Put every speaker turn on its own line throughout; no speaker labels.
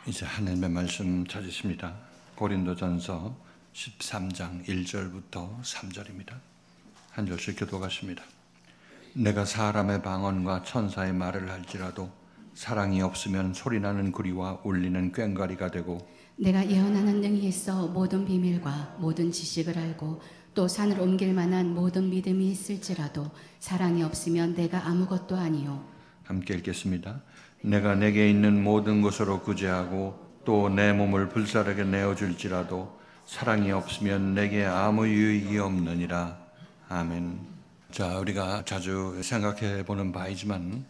이제 하나님의 말씀 찾으십니다. 고린도전서 13장 1절부터 3절입니다. 한 절씩 교독하십니다. 내가 사람의 방언과 천사의 말을 할지라도 사랑이 없으면 소리나는 구리와 울리는 꽹과리가 되고,
내가 예언하는 능히 있어 모든 비밀과 모든 지식을 알고 또 산을 옮길 만한 모든 믿음이 있을지라도 사랑이 없으면 내가 아무것도 아니요.
함께 읽겠습니다. 내가 내게 있는 모든 것으로 구제하고 또 내 몸을 불사르게 내어줄지라도 사랑이 없으면 내게 아무 유익이 없느니라. 아멘. 자, 우리가 자주 생각해 보는 바이지만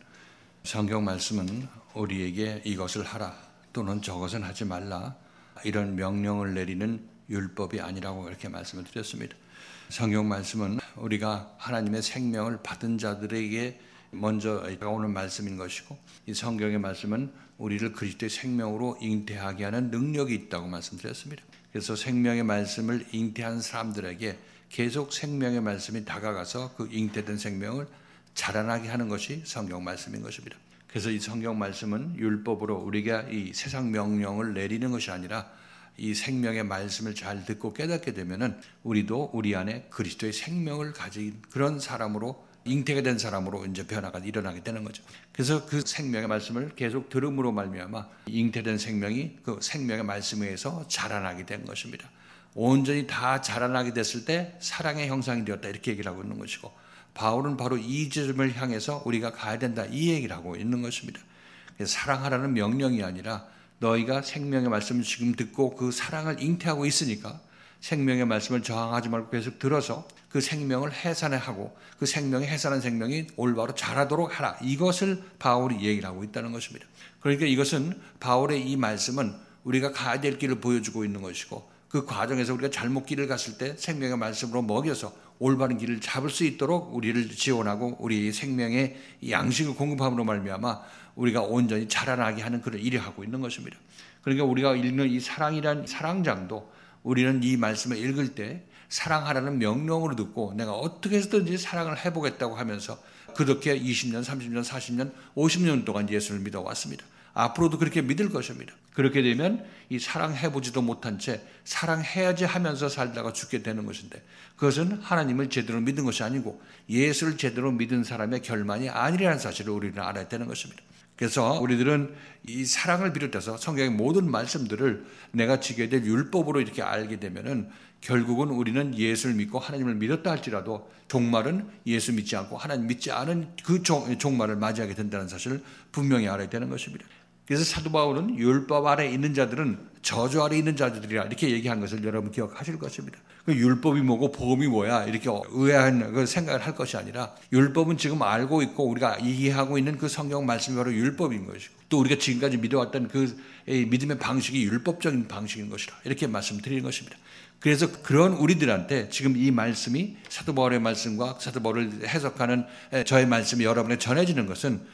성경 말씀은 우리에게 이것을 하라 또는 저것은 하지 말라 이런 명령을 내리는 율법이 아니라고 이렇게 말씀을 드렸습니다. 성경 말씀은 우리가 하나님의 생명을 받은 자들에게 먼저 오는 말씀인 것이고, 이 성경의 말씀은 우리를 그리스도의 생명으로 잉태하게 하는 능력이 있다고 말씀드렸습니다. 그래서 생명의 말씀을 잉태한 사람들에게 계속 생명의 말씀이 다가가서 그 잉태된 생명을 자라나게 하는 것이 성경 말씀인 것입니다. 그래서 이 성경 말씀은 율법으로 우리가 이 세상 명령을 내리는 것이 아니라 이 생명의 말씀을 잘 듣고 깨닫게 되면은 우리도 우리 안에 그리스도의 생명을 가진 그런 사람으로, 잉태가 된 사람으로 이제 변화가 일어나게 되는 거죠. 그래서 그 생명의 말씀을 계속 들음으로 말미암아 잉태된 생명이 그 생명의 말씀에 의해서 자라나게 된 것입니다. 온전히 다 자라나게 됐을 때 사랑의 형상이 되었다 이렇게 얘기를 하고 있는 것이고, 바울은 바로 이 지점을 향해서 우리가 가야 된다 이 얘기를 하고 있는 것입니다. 그래서 사랑하라는 명령이 아니라 너희가 생명의 말씀을 지금 듣고 그 사랑을 잉태하고 있으니까 생명의 말씀을 저항하지 말고 계속 들어서 그 생명을 해산하고 그 생명이 해산한 생명이 올바로 자라도록 하라. 이것을 바울이 얘기를 하고 있다는 것입니다. 그러니까 이것은 바울의 이 말씀은 우리가 가야 될 길을 보여주고 있는 것이고, 그 과정에서 우리가 잘못 길을 갔을 때 생명의 말씀으로 먹여서 올바른 길을 잡을 수 있도록 우리를 지원하고 우리의 생명의 양식을 공급함으로 말미암아 우리가 온전히 자라나게 하는 그런 일을 하고 있는 것입니다. 그러니까 우리가 읽는 이 사랑이란 사랑장도 우리는 이 말씀을 읽을 때 사랑하라는 명령으로 듣고 내가 어떻게 해서든지 사랑을 해보겠다고 하면서 그렇게 20년, 30년, 40년, 50년 동안 예수를 믿어왔습니다. 앞으로도 그렇게 믿을 것입니다. 그렇게 되면 이 사랑해보지도 못한 채 사랑해야지 하면서 살다가 죽게 되는 것인데, 그것은 하나님을 제대로 믿은 것이 아니고 예수를 제대로 믿은 사람의 결말이 아니라는 사실을 우리는 알아야 되는 것입니다. 그래서 우리들은 이 사랑을 비롯해서 성경의 모든 말씀들을 내가 지게 될 율법으로 이렇게 알게 되면은 결국은 우리는 예수를 믿고 하나님을 믿었다 할지라도 종말은 예수 믿지 않고 하나님 믿지 않은 그 종말을 맞이하게 된다는 사실을 분명히 알아야 되는 것입니다. 그래서 사도 바울은 율법 아래 있는 자들은 저주 아래 있는 자들이라 이렇게 얘기한 것을 여러분 기억하실 것입니다. 그 율법이 뭐고 복음이 뭐야 이렇게 의아한 생각을 할 것이 아니라, 율법은 지금 알고 있고 우리가 이해하고 있는 그 성경 말씀이 바로 율법인 것이고, 또 우리가 지금까지 믿어왔던 그 믿음의 방식이 율법적인 방식인 것이라 이렇게 말씀드리는 것입니다. 그래서 그런 우리들한테 지금 이 말씀이 사도 바울의 말씀과 사도 바울을 해석하는 저의 말씀이 여러분에 전해지는 것은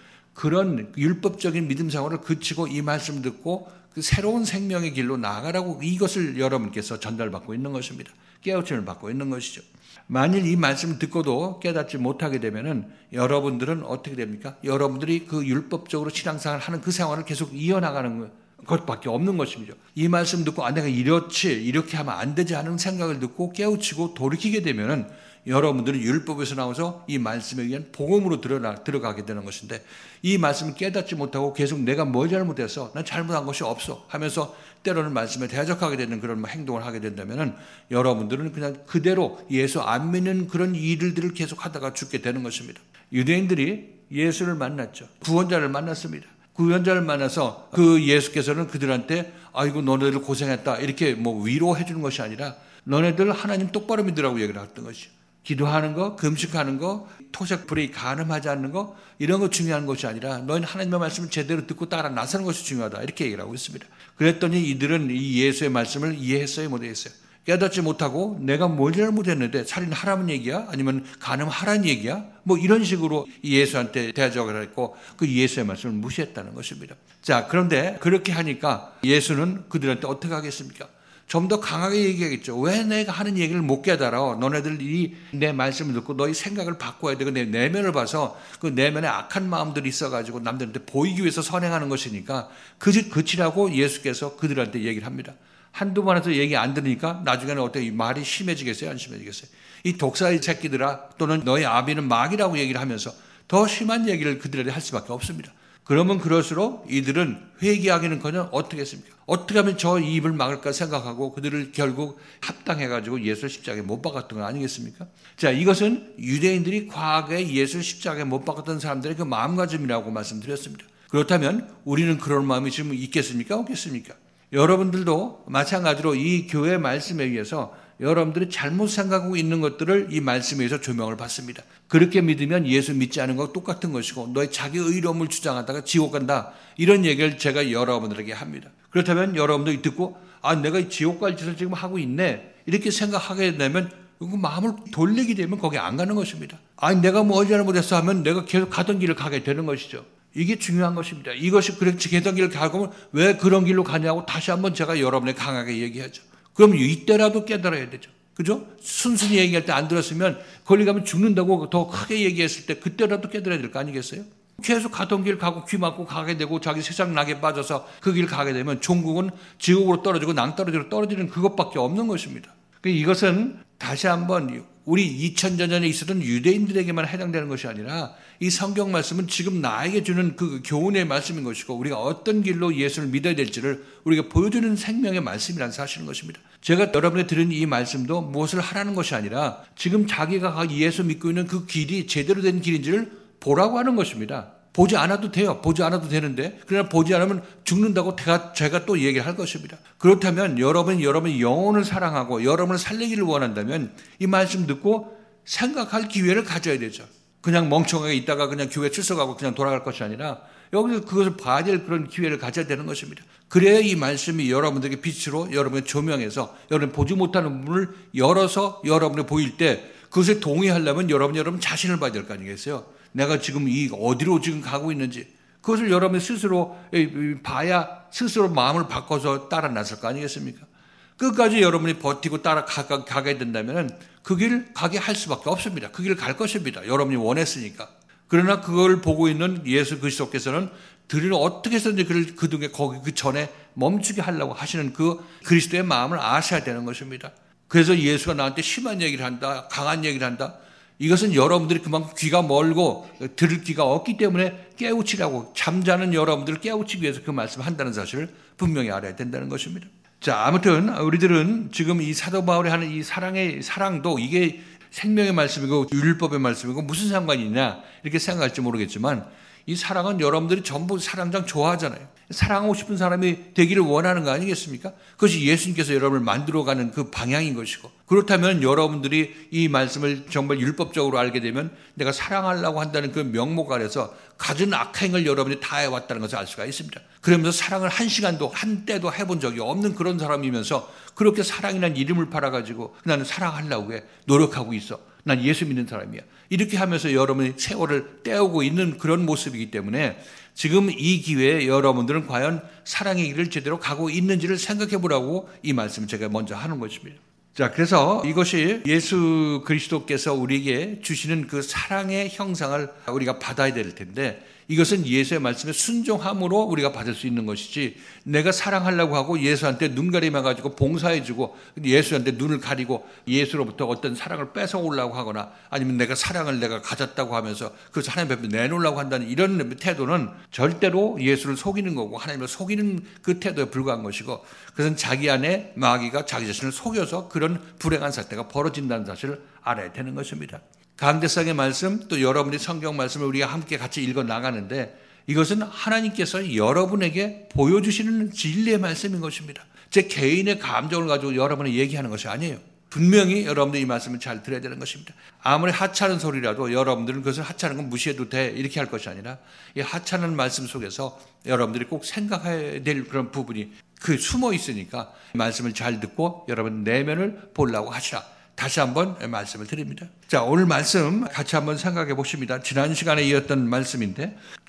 그런 율법적인 믿음 생활을 그치고 이 말씀 듣고 그 새로운 생명의 길로 나아가라고 이것을 여러분께서 전달받고 있는 것입니다. 깨우침을 받고 있는 것이죠. 만일 이 말씀을 듣고도 깨닫지 못하게 되면은 여러분들은 어떻게 됩니까? 여러분들이 그 율법적으로 신앙생활을 하는 그 생활을 계속 이어나가는 것밖에 없는 것이죠. 이 말씀 듣고 내가 이렇게 하면 안 되지 하는 생각을 듣고 깨우치고 돌이키게 되면은 여러분들은 율법에서 나와서 이 말씀에 의한 복음으로 들어가게 되는 것인데, 이 말씀을 깨닫지 못하고 계속 내가 뭘 잘못해서 난 잘못한 것이 없어 하면서 때로는 말씀에 대적하게 되는 그런 행동을 하게 된다면은 여러분들은 그냥 그대로 예수 안 믿는 그런 일들을 계속 하다가 죽게 되는 것입니다. 유대인들이 예수를 만났죠. 구원자를 만났습니다. 구원자를 만나서 그 예수께서는 그들한테 아이고 너네들 고생했다 이렇게 위로해 주는 것이 아니라 너네들 하나님 똑바로 믿으라고 얘기를 했던 것이죠. 기도하는 거, 금식하는 거, 토색 불에 간음하지 않는 거, 이런 거 중요한 것이 아니라 너희는 하나님의 말씀을 제대로 듣고 따라 나서는 것이 중요하다 이렇게 얘기를 하고 있습니다. 그랬더니 이들은 이 예수의 말씀을 이해했어요, 못했어요? 깨닫지 못하고 내가 뭘 잘못했는데 살인하라는 얘기야? 아니면 간음하라는 얘기야? 이런 식으로 예수한테 대적을 했고 그 예수의 말씀을 무시했다는 것입니다. 자, 그런데 그렇게 하니까 예수는 그들한테 어떻게 하겠습니까? 좀 더 강하게 얘기하겠죠. 왜 내가 하는 얘기를 못 깨달아? 너네들이 내 말씀을 듣고 너희 생각을 바꿔야 되고 내 내면을 봐서 그 내면에 악한 마음들이 있어가지고 남들한테 보이기 위해서 선행하는 것이니까 그치라고 예수께서 그들한테 얘기를 합니다. 한두 번 해서 얘기 안 들으니까 나중에는 어때? 이 말이 심해지겠어요? 안 심해지겠어요? 이 독사의 새끼들아, 또는 너희 아비는 마귀라고 얘기를 하면서 더 심한 얘기를 그들에게 할 수밖에 없습니다. 그러면 그럴수록 이들은 회개하기는커녕 어떻게 했습니까? 어떻게 하면 저 입을 막을까 생각하고 그들을 결국 합당해가지고 예수를 십자가에 못 박았던 거 아니겠습니까? 자, 이것은 유대인들이 과거에 예수를 십자가에 못 박았던 사람들의 그 마음가짐이라고 말씀드렸습니다. 그렇다면 우리는 그런 마음이 지금 있겠습니까? 없겠습니까? 여러분들도 마찬가지로 이 교회 말씀에 의해서 여러분들이 잘못 생각하고 있는 것들을 이 말씀에 의해서 조명을 받습니다. 그렇게 믿으면 예수 믿지 않은 것과 똑같은 것이고 너의 자기 의로움을 주장하다가 지옥 간다. 이런 얘기를 제가 여러분들에게 합니다. 그렇다면 여러분들이 듣고 내가 지옥 갈 짓을 지금 하고 있네. 이렇게 생각하게 되면 그 마음을 돌리게 되면 거기 안 가는 것입니다. 내가 뭐 어디 잘못했어 하면 내가 계속 가던 길을 가게 되는 것이죠. 이게 중요한 것입니다. 이것이 그렇게 가던 길을 가고 왜 그런 길로 가냐고 다시 한번 제가 여러분에게 강하게 얘기하죠. 그럼 이때라도 깨달아야 되죠. 그죠? 순순히 얘기할 때 안 들었으면 거기 가면 죽는다고 더 크게 얘기했을 때 그때라도 깨달아야 될 거 아니겠어요? 계속 가던 길 가고 귀 막고 가게 되고 자기 세상 낙에 빠져서 그 길 가게 되면 종국은 지옥으로 떨어지고 낭떠러지로 떨어지는 그것밖에 없는 것입니다. 이것은 다시 한번 우리 2000년 전에 있었던 유대인들에게만 해당되는 것이 아니라 이 성경 말씀은 지금 나에게 주는 그 교훈의 말씀인 것이고 우리가 어떤 길로 예수를 믿어야 될지를 우리가 보여주는 생명의 말씀이라는 사실인 것입니다. 제가 여러분에 들은 이 말씀도 무엇을 하라는 것이 아니라 지금 자기가 예수 믿고 있는 그 길이 제대로 된 길인지를 보라고 하는 것입니다. 보지 않아도 돼요. 보지 않아도 되는데 그러나 보지 않으면 죽는다고 제가 또 얘기를 할 것입니다. 그렇다면 여러분이 영혼을 사랑하고 여러분을 살리기를 원한다면 이 말씀 듣고 생각할 기회를 가져야 되죠. 그냥 멍청하게 있다가 그냥 교회 출석하고 그냥 돌아갈 것이 아니라 여기서 그것을 봐야 될 그런 기회를 가져야 되는 것입니다. 그래야 이 말씀이 여러분들에게 빛으로 여러분의 조명해서 여러분 보지 못하는 부분을 열어서 여러분이 보일 때 그것에 동의하려면 여러분 자신을 봐야 될 거 아니겠어요? 내가 지금 어디로 지금 가고 있는지 그것을 여러분이 스스로 봐야 스스로 마음을 바꿔서 따라 나설 거 아니겠습니까? 끝까지 여러분이 버티고 따라가게 된다면 그 길 가게 할 수밖에 없습니다. 그 길 갈 것입니다. 여러분이 원했으니까. 그러나 그걸 보고 있는 예수 그리스도께서는 들을 어떻게 해서든지 거기 그 전에 멈추게 하려고 하시는 그 그리스도의 마음을 아셔야 되는 것입니다. 그래서 예수가 나한테 심한 얘기를 한다, 강한 얘기를 한다. 이것은 여러분들이 그만큼 귀가 멀고 들을 귀가 없기 때문에 깨우치라고 잠자는 여러분들을 깨우치기 위해서 그 말씀을 한다는 사실을 분명히 알아야 된다는 것입니다. 자, 아무튼 우리들은 지금 이 사도 바울이 하는 이 사랑도 이게 생명의 말씀이고 율법의 말씀이고 무슨 상관이 있냐 이렇게 생각할지 모르겠지만 이 사랑은 여러분들이 전부 사랑장 좋아하잖아요. 사랑하고 싶은 사람이 되기를 원하는 거 아니겠습니까? 그것이 예수님께서 여러분을 만들어가는 그 방향인 것이고 그렇다면 여러분들이 이 말씀을 정말 율법적으로 알게 되면 내가 사랑하려고 한다는 그 명목 아래서 갖은 악행을 여러분이 다 해왔다는 것을 알 수가 있습니다. 그러면서 사랑을 한 시간도 한때도 해본 적이 없는 그런 사람이면서 그렇게 사랑이라는 이름을 팔아가지고 나는 사랑하려고 해 노력하고 있어. 난 예수 믿는 사람이야. 이렇게 하면서 여러분이 세월을 때우고 있는 그런 모습이기 때문에 지금 이 기회에 여러분들은 과연 사랑의 길을 제대로 가고 있는지를 생각해 보라고 이 말씀을 제가 먼저 하는 것입니다. 자, 그래서 이것이 예수 그리스도께서 우리에게 주시는 그 사랑의 형상을 우리가 받아야 될 텐데 이것은 예수의 말씀에 순종함으로 우리가 받을 수 있는 것이지 내가 사랑하려고 하고 예수한테 눈 가림해가지고 봉사해주고 예수한테 눈을 가리고 예수로부터 어떤 사랑을 뺏어오려고 하거나 아니면 내가 사랑을 내가 가졌다고 하면서 그래서 하나님 앞에 내놓으려고 한다는 이런 태도는 절대로 예수를 속이는 거고 하나님을 속이는 그 태도에 불과한 것이고 그것은 자기 안에 마귀가 자기 자신을 속여서 그런 불행한 사태가 벌어진다는 사실을 알아야 되는 것입니다. 강대상의 말씀 또 여러분의 성경 말씀을 우리가 함께 같이 읽어 나가는데 이것은 하나님께서 여러분에게 보여주시는 진리의 말씀인 것입니다. 제 개인의 감정을 가지고 여러분이 얘기하는 것이 아니에요. 분명히 여러분들이 이 말씀을 잘 들어야 되는 것입니다. 아무리 하찮은 소리라도 여러분들은 그것을 하찮은 건 무시해도 돼 이렇게 할 것이 아니라 이 하찮은 말씀 속에서 여러분들이 꼭 생각해야 될 그런 부분이 숨어 있으니까 말씀을 잘 듣고 여러분 내면을 보려고 하시라. 다시 한번 말씀을 드립니다. 자, 오늘 말씀 같이 한번 생각해 보십니다. 지난 시간에 이었던 말씀인데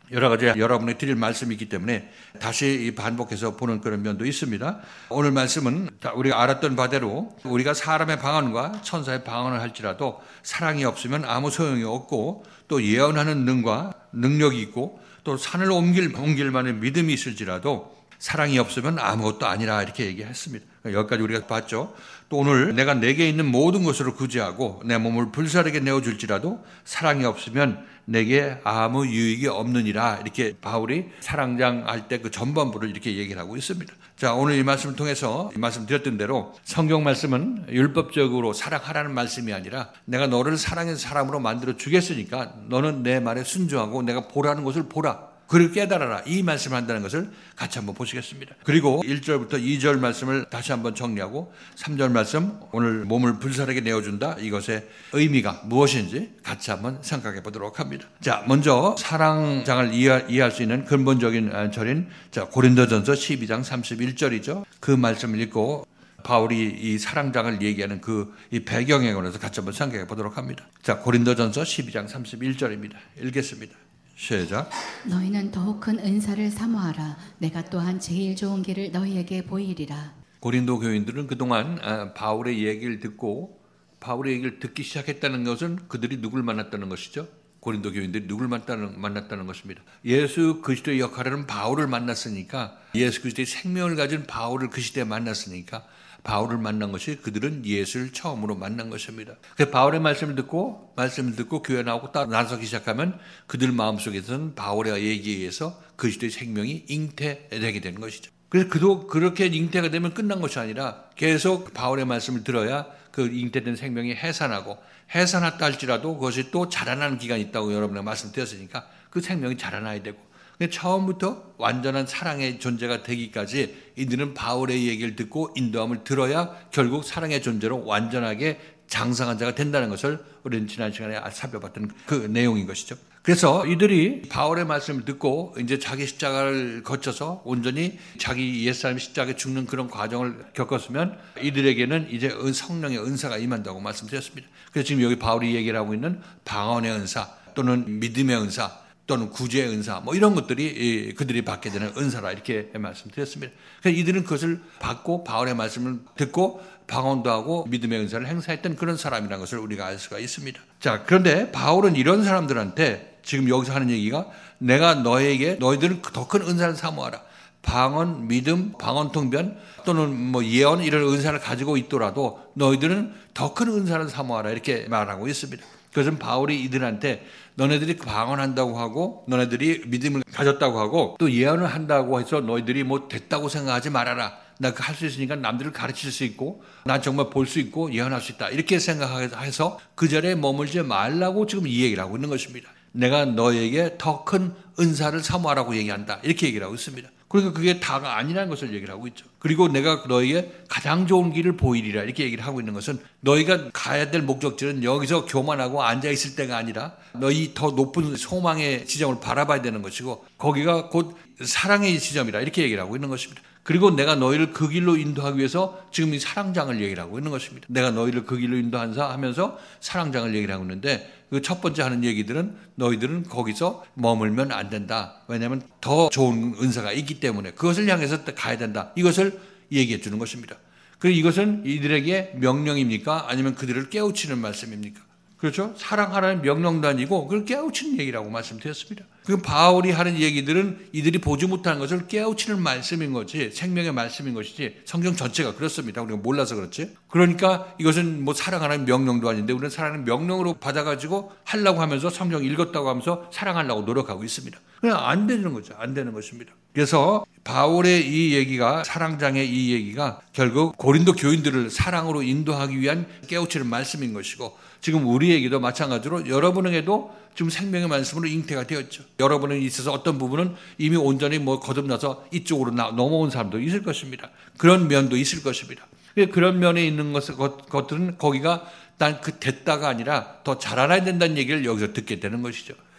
여러 가지 여러분에게 드릴 말씀이 있기 때문에 다시 반복해서 보는 그런 면도 있습니다. 오늘 말씀은 우리가 알았던 바대로 우리가 사람의 방언과 천사의 방언을 할지라도 사랑이 없으면 아무 소용이 없고, 또 예언하는 능과 능력이 있고 또 산을 옮길 만한 믿음이 있을지라도 사랑이 없으면 아무것도 아니라 이렇게 얘기했습니다. 여기까지 우리가 봤죠. 또 오늘 내가 내게 있는 모든 것으로 구제하고 내 몸을 불사르게 내어줄지라도 사랑이 없으면 내게 아무 유익이 없느니라, 이렇게 바울이 사랑장 할 때 그 전반부를 이렇게 얘기를 하고 있습니다. 자, 오늘 이 말씀을 통해서 말씀드렸던 대로 성경 말씀은 율법적으로 사랑하라는 말씀이 아니라 내가 너를 사랑해서 사람으로 만들어 주겠으니까 너는 내 말에 순종하고 내가 보라는 것을 보라, 그를 깨달아라, 이 말씀을 한다는 것을 같이 한번 보시겠습니다. 그리고 1절부터 2절 말씀을 다시 한번 정리하고 3절 말씀, 오늘 몸을 불사르게 내어준다, 이것의 의미가 무엇인지 같이 한번 생각해 보도록 합니다. 자, 먼저 사랑장을 이해할 수 있는 근본적인 절인 고린도전서 12장 31절이죠. 그 말씀을 읽고 바울이 이 사랑장을 얘기하는 이 배경에 관해서 같이 한번 생각해 보도록 합니다. 자, 고린도전서 12장 31절입니다. 읽겠습니다. 시작.
너희는 더욱 큰 은사를 사모하라. 내가 또한 제일 좋은 길을 너희에게 보이리라.
고린도 교인들은 그동안 바울의 얘기를 듣기 시작했다는 것은 그들이 누굴 만났다는 것이죠. 고린도 교인들이 누굴 만났다는 것입니다. 예수 그리스도의 역할은 바울을 만났으니까, 예수 그리스도의 생명을 가진 바울을 그 시대에 만났으니까 바울을 만난 것이 그들은 예수를 처음으로 만난 것입니다. 그래서 바울의 말씀을 듣고 교회 나오고 딱 나서기 시작하면 그들 마음속에서는 바울의 얘기에 의해서 그리스도의 생명이 잉태되게 되는 것이죠. 그래서 그도 그렇게 잉태가 되면 끝난 것이 아니라 계속 바울의 말씀을 들어야 그 잉태된 생명이 해산했다 할지라도 그것이 또 자라나는 기간이 있다고 여러분에게 말씀드렸으니까 그 생명이 자라나야 되고, 처음부터 완전한 사랑의 존재가 되기까지 이들은 바울의 얘기를 듣고 인도함을 들어야 결국 사랑의 존재로 완전하게 장성한 자가 된다는 것을 우리는 지난 시간에 살펴봤던 그 내용인 것이죠. 그래서 이들이 바울의 말씀을 듣고 이제 자기 십자가를 거쳐서 온전히 자기 옛사람의 십자가에 죽는 그런 과정을 겪었으면 이들에게는 이제 성령의 은사가 임한다고 말씀드렸습니다. 그래서 지금 여기 바울이 얘기를 하고 있는 방언의 은사 또는 믿음의 은사 또는 구제의 은사, 이런 것들이 그들이 받게 되는 은사라, 이렇게 말씀드렸습니다. 그래서 이들은 그것을 받고 바울의 말씀을 듣고 방언도 하고 믿음의 은사를 행사했던 그런 사람이라는 것을 우리가 알 수가 있습니다. 자, 그런데 바울은 이런 사람들한테 지금 여기서 하는 얘기가, 내가 너희들은 더 큰 은사를 사모하라. 방언, 믿음, 방언 통변 또는 예언, 이런 은사를 가지고 있더라도 너희들은 더 큰 은사를 사모하라, 이렇게 말하고 있습니다. 그것은 바울이 이들한테 너네들이 방언한다고 하고 너네들이 믿음을 가졌다고 하고 또 예언을 한다고 해서 너희들이 됐다고 생각하지 말아라. 나 할 수 있으니까 남들을 가르칠 수 있고 난 정말 볼 수 있고 예언할 수 있다, 이렇게 생각해서 그 자리에 머물지 말라고 지금 이 얘기를 하고 있는 것입니다. 내가 너에게 더 큰 은사를 사모하라고 얘기한다, 이렇게 얘기를 하고 있습니다. 그러니까 그게 다가 아니라는 것을 얘기를 하고 있죠. 그리고 내가 너에게 가장 좋은 길을 보이리라, 이렇게 얘기를 하고 있는 것은 너희가 가야 될 목적지는 여기서 교만하고 앉아있을 때가 아니라 너희 더 높은 소망의 지점을 바라봐야 되는 것이고 거기가 곧 사랑의 지점이라, 이렇게 얘기를 하고 있는 것입니다. 그리고 내가 너희를 그 길로 인도하기 위해서 지금 이 사랑장을 얘기를 하고 있는 것입니다. 내가 너희를 그 길로 인도한다 하면서 사랑장을 얘기를 하고 있는데, 그 첫 번째 하는 얘기들은 너희들은 거기서 머물면 안 된다. 왜냐하면 더 좋은 은사가 있기 때문에 그것을 향해서 가야 된다, 이것을 얘기해 주는 것입니다. 그리고 이것은 이들에게 명령입니까? 아니면 그들을 깨우치는 말씀입니까? 그렇죠? 사랑하라는 명령도 아니고 그걸 깨우치는 얘기라고 말씀드렸습니다. 그 바울이 하는 얘기들은 이들이 보지 못하는 것을 깨우치는 말씀인 거지, 생명의 말씀인 것이지, 성경 전체가 그렇습니다. 우리가 몰라서 그렇지. 그러니까 이것은 사랑하라는 명령도 아닌데 우리는 사랑하는 명령으로 받아가지고 하려고 하면서 성경 읽었다고 하면서 사랑하려고 노력하고 있습니다. 그냥 안 되는 거죠. 안 되는 것입니다. 그래서 바울의 이 얘기가, 사랑장의 이 얘기가 결국 고린도 교인들을 사랑으로 인도하기 위한 깨우치는 말씀인 것이고, 지금 우리에게도 마찬가지로 여러분에게도 지금 생명의 말씀으로 잉태가 되었죠. 여러분에 있어서 어떤 부분은 이미 온전히 거듭나서 이쪽으로 넘어온 사람도 있을 것입니다. 그런 면도 있을 것입니다. 그런 면에 있는 것들은 거기가 난 됐다가 아니라 더 자라나야 된다는 얘기를 여기서 듣게 되는 것이죠.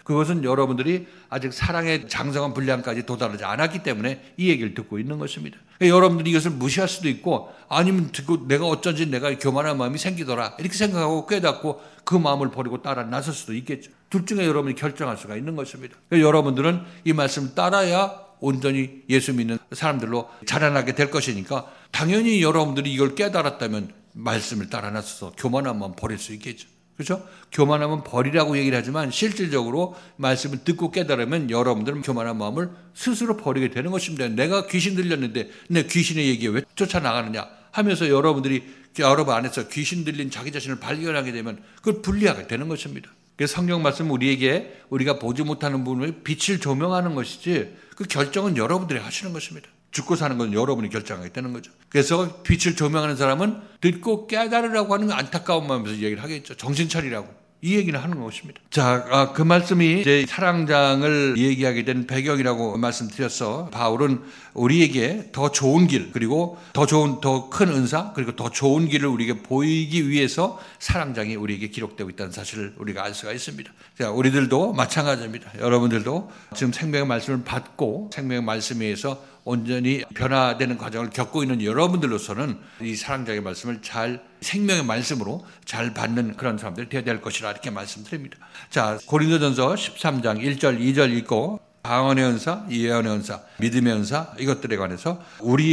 그것은 여러분들이 아직 사랑의 장성한 분량까지 도달하지 않았기 때문에 이 얘기를 듣고 있는 것입니다. 그러니까 여러분들이 이것을 무시할 수도 있고 아니면 듣고 내가 어쩐지 내가 교만한 마음이 생기더라 이렇게 생각하고 깨닫고 그 마음을 버리고 따라 나설 수도 있겠죠. 둘 중에 여러분이 결정할 수가 있는 것입니다. 그러니까 여러분들은 이 말씀을 따라야 온전히 예수 믿는 사람들로 자라나게 될 것이니까 당연히 여러분들이 이걸 깨달았다면 말씀을 따라 나서서 교만한 마음 버릴 수 있겠죠. 그렇죠? 교만하면 버리라고 얘기를 하지만 실질적으로 말씀을 듣고 깨달으면 여러분들은 교만한 마음을 스스로 버리게 되는 것입니다. 내가 귀신 들렸는데 내 귀신의 얘기에 왜 쫓아나가느냐 하면서 여러분들이 여러분 안에서 귀신 들린 자기 자신을 발견하게 되면 그걸 분리하게 되는 것입니다. 그래서 성경 말씀은 우리에게 우리가 보지 못하는 부분을 빛을 조명하는 것이지 그 결정은 여러분들이 하시는 것입니다. 죽고 사는 건 여러분이 결정하게 되는 거죠. 그래서 빛을 조명하는 사람은 듣고 깨달으라고 하는 안타까운 마음에서 얘기를 하겠죠. 정신 차리라고. 이 얘기를 하는 것입니다. 자, 그 말씀이 이제 사랑장을 얘기하게 된 배경이라고 말씀드렸어. 바울은 우리에게 더 좋은 길, 그리고 더 큰 은사, 그리고 더 좋은 길을 우리에게 보이기 위해서 사랑장이 우리에게 기록되고 있다는 사실을 우리가 알 수가 있습니다. 자, 우리들도 마찬가지입니다. 여러분들도 지금 생명의 말씀을 받고 생명의 말씀에 의해서 온전히 변화되는 과정을 겪고 있는 여러분들로서는 이 사랑장의 말씀을 생명의 말씀으로 잘 받는 그런 사람들이 되어야 될 것이라 이렇게 말씀드립니다. 자, 고린도전서 13장 1절 2절 읽고 방언의 은사, 예언의 은사, 믿음의 은사 이것들에 관해서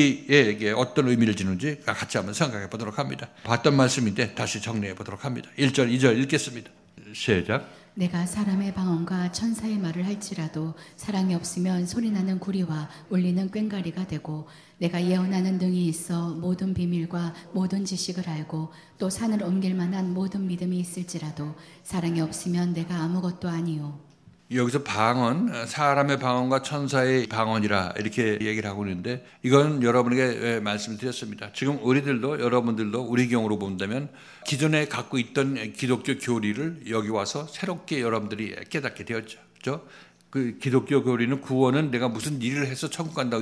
우리에게 어떤 의미를 지는지 같이 한번 생각해 보도록 합니다. 봤던 말씀인데 다시 정리해 보도록 합니다. 1절 2절 읽겠습니다. 시작.
내가 사람의 방언과 천사의 말을 할지라도 사랑이 없으면 소리나는 구리와 울리는 꽹과리가 되고 내가 예언하는 등이 있어 모든 비밀과 모든 지식을 알고 또 산을 옮길 만한 모든 믿음이 있을지라도 사랑이 없으면 내가 아무것도 아니요.
여기서 방언, 사람의 방언과 천사의 방언이라 이렇게 얘기를 하고 있는데 이건 여러분에게 말씀드렸습니다. 지금 우리들도 여러분들도 우리 경우로 본다면 기존에 갖고 있던 기독교 교리를 여기 와서 새롭게 여러분들이 깨닫게 되었죠. 그렇죠? 그 기독교 교리는 구원은 내가 무슨 일을 해서 천국 간다고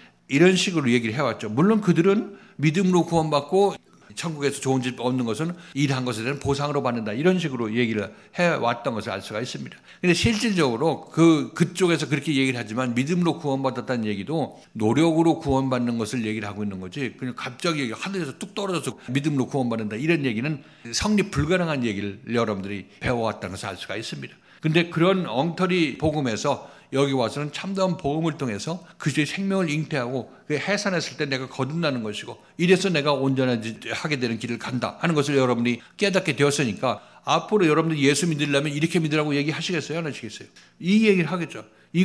이런 식으로 얘기를 해왔죠. 물론 그들은 믿음으로 구원받고 천국에서 좋은 집 얻는 것은 일한 것에 대한 보상으로 받는다. 이런 식으로 얘기를 해왔던 것을 알 수가 있습니다. 근데 실질적으로 그쪽에서 그렇게 얘기를 하지만 믿음으로 구원받았다는 얘기도 노력으로 구원받는 것을 얘기를 하고 있는 거지. 그냥 갑자기 하늘에서 뚝 떨어져서 믿음으로 구원받는다. 이런 얘기는 성립 불가능한 얘기를 여러분들이 배워왔다는 것을 알 수가 있습니다. 근데 그런 엉터리 복음에서 여기 와서는 참다운 복음을 통해서 그의 생명을 잉태하고 해산했을 때 내가 거듭나는 것이고 이래서 내가 온전하게 되는 길을 간다 하는 것을 여러분이 깨닫게 되었으니까 앞으로 여러분들이 예수 믿으려면 이렇게 믿으라고 얘기하시겠어요? 안 하시겠어요? 이 얘기를 하겠죠.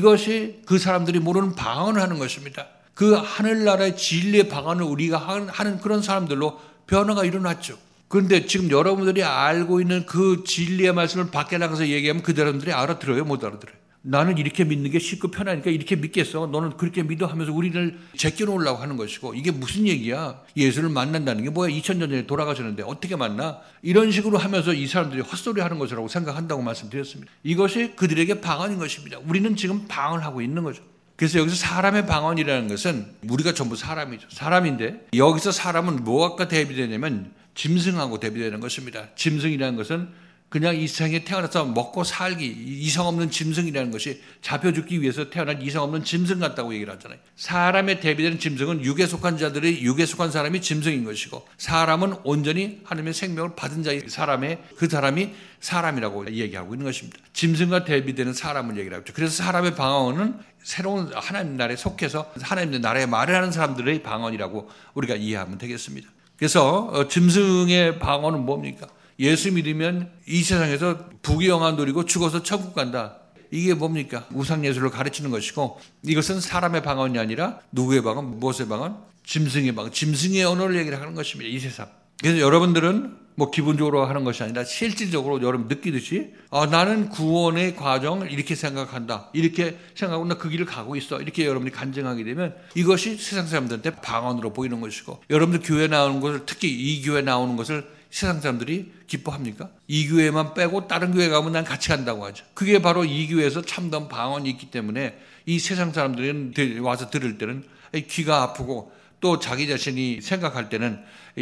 이것이 그 사람들이 모르는 방언을 하는 것입니다. 그 하늘나라의 진리의 방언을 우리가 하는 그런 사람들로 변화가 일어났죠. 그런데 지금 여러분들이 알고 있는 그 진리의 말씀을 밖에 나가서 얘기하면 그 사람들이 알아들어요? 못 알아들어요? 나는 이렇게 믿는 게 쉽고 편하니까 이렇게 믿겠어. 너는 그렇게 믿어 하면서 우리를 제껴놓으려고 하는 것이고 이게 무슨 얘기야. 예수를 만난다는 게 뭐야. 2000년 전에 돌아가셨는데 어떻게 만나. 이런 식으로 하면서 이 사람들이 헛소리 하는 것이라고 생각한다고 말씀드렸습니다. 이것이 그들에게 방언인 것입니다. 우리는 지금 방언을 하고 있는 거죠. 그래서 여기서 사람의 방언이라는 것은 우리가 전부 사람이죠. 사람인데 여기서 사람은 무엇과 대비되냐면 짐승하고 대비되는 것입니다. 짐승이라는 것은 그냥 이 세상에 태어나서 먹고 살기, 이성 없는 짐승이라는 것이 잡혀 죽기 위해서 태어난 이성 없는 짐승 같다고 얘기를 하잖아요. 사람에 대비되는 짐승은 육에 속한 자들이 육에 속한 사람이 짐승인 것이고 사람은 온전히 하나님의 생명을 받은 자의 그 사람이 사람이라고 얘기하고 있는 것입니다. 짐승과 대비되는 사람을 얘기를 하죠. 그래서 사람의 방언은 새로운 하나님 나라에 속해서 하나님 나라에 말을 하는 사람들의 방언이라고 우리가 이해하면 되겠습니다. 그래서 짐승의 방언은 뭡니까? 예수 믿으면 이 세상에서 부귀영화 누리고 죽어서 천국 간다. 이게 뭡니까? 우상예술을 가르치는 것이고 이것은 사람의 방언이 아니라 누구의 방언? 무엇의 방언? 짐승의 방언. 짐승의 언어를 얘기를 하는 것입니다. 이 세상. 그래서 여러분들은 기분적으로 하는 것이 아니라 실질적으로 여러분 느끼듯이 나는 구원의 과정을 이렇게 생각한다. 이렇게 생각하고 나 그 길을 가고 있어. 이렇게 여러분이 간증하게 되면 이것이 세상 사람들한테 방언으로 보이는 것이고 여러분들 교회 나오는 것을 특히 이 교회 나오는 것을 세상 사람들이 기뻐합니까? 이 교회만 빼고 다른 교회 가면 난 같이 간다고 하죠. 그게 바로 이 교회에서 참다운 방언이 있기 때문에 이 세상 사람들이 와서 들을 때는 귀가 아프고 또 자기 자신이 생각할 때는